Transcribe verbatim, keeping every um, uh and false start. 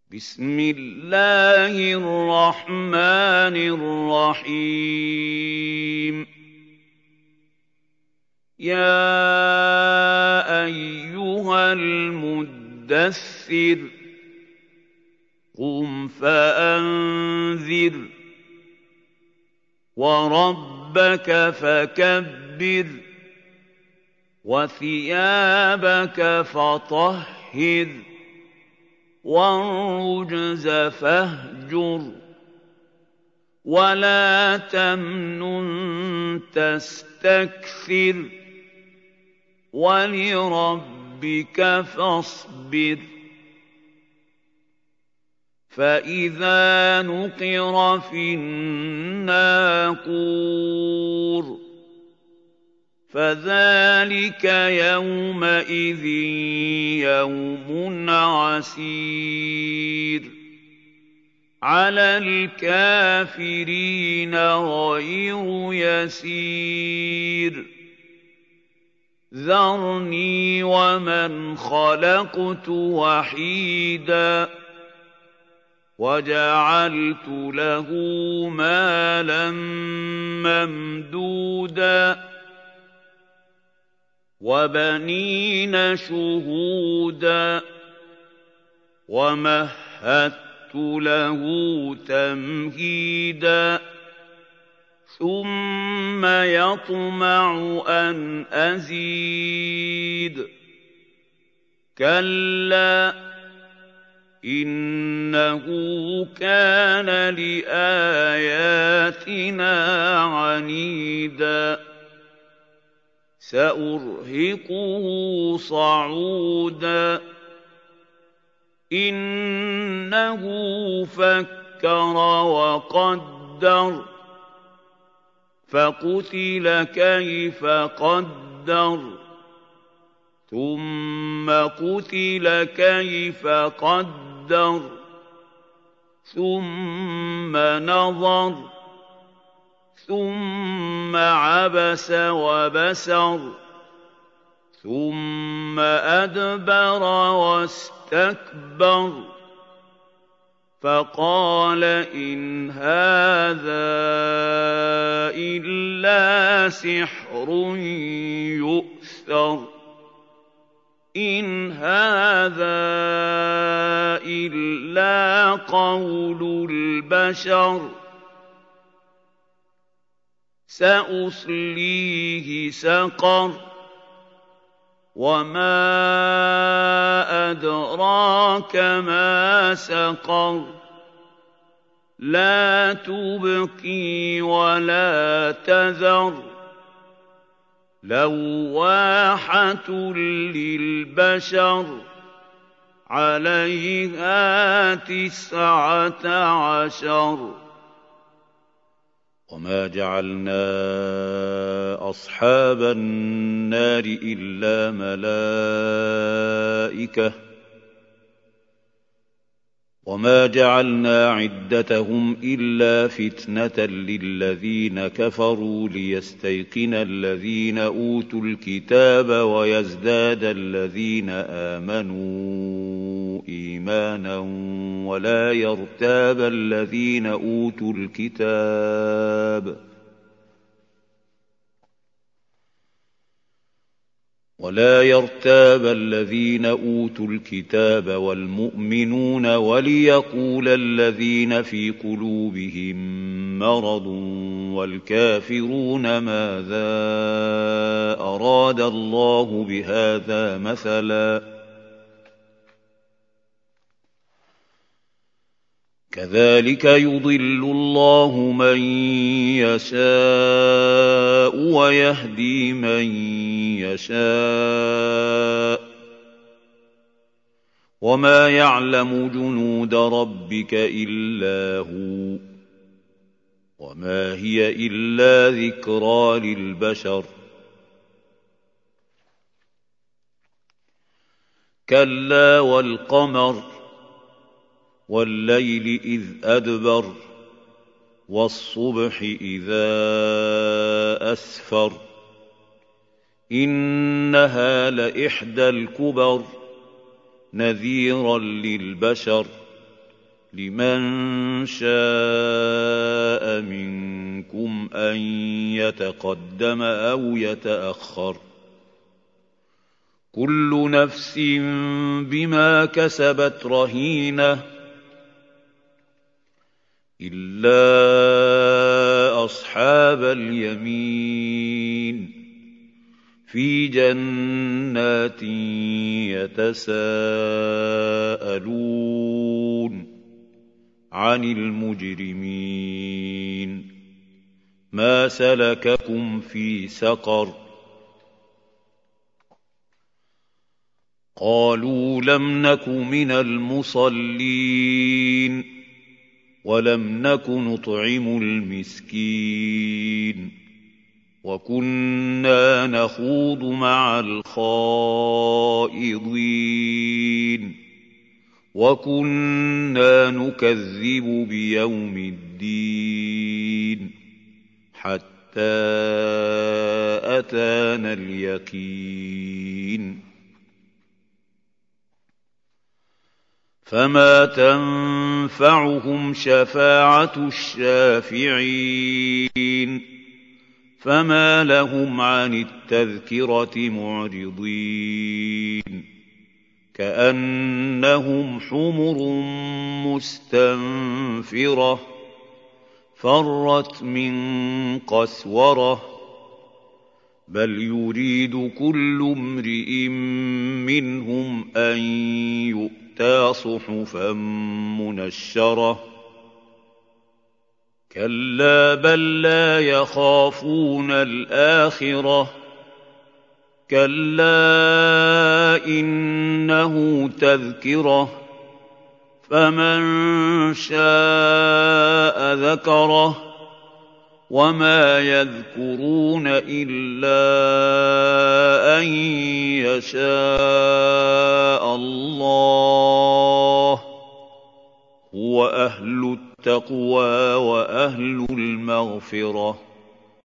بسم الله الرحمن الرحيم يا أيها المدثر قم فأنذر وربك فكبر وثيابك فطهر والرجز فاهجر ولا تمنن تستكثر ولربك فاصبر فإذا نقر في الناقور فذلك يومئذ يوم عسير على الكافرين غير يسير ذرني ومن خلقت وحيدا وجعلت له مالا ممدودا وبنين شهودا ومهدت له تمهيدا ثم يطمع أن أزيد كلا إنه كان لآياتنا عنيدا سأرهقه صعودا إنه فكر وقدر فقتل كيف قدر ثم قتل كيف قدر ثم نظر ثم عبس وبسر ثم أدبر واستكبر فقال إن هذا إلا سحر يؤثر إن هذا إلا قول البشر سأصليه سقر وما أدراك ما سقر لا تبقي ولا تذر لواحة للبشر عليها تسعة عشر وما جعلنا أصحاب النار إلا ملائكة وما جعلنا عدتهم إلا فتنة للذين كفروا ليستيقن الذين أوتوا الكتاب ويزداد الذين آمنوا إيمانا ولا يرتاب الذين أوتوا الكتاب ولا يرتاب الذين أوتوا الكتاب والمؤمنون وليقول الذين في قلوبهم مرض والكافرون ماذا أراد الله بهذا مثلا كذلك يضل الله من يشاء ويهدي من يشاء وما يعلم جنود ربك إلا هو وما هي إلا ذكرى للبشر كلا والقمر والليل إذ أدبر والصبح إذا أسفر إنها لإحدى الكبر نذيرا للبشر لمن شاء منكم أن يتقدم أو يتأخر كل نفس بما كسبت رهينة إلا أصحاب اليمين في جنات يتساءلون عن المجرمين ما سلككم في سقر قالوا لم نك من المصلين ولم نك نطعم المسكين وكنا نخوض مع الخائضين وكنا نكذب بيوم الدين حتى أتانا اليقين فما تنفعهم شفاعة الشافعين فما لهم عن التذكرة معرضين كأنهم حمر مستنفرة فرت من قسورة بل يريد كل امرئ منهم أن يؤتى صحفا منشرة كلا بل لا يخافون الآخرة كلا إنه تذكرة فمن شاء ذكره وما يذكرون إلا أن يشاء الله هو أهل التقوى وأهل المغفرة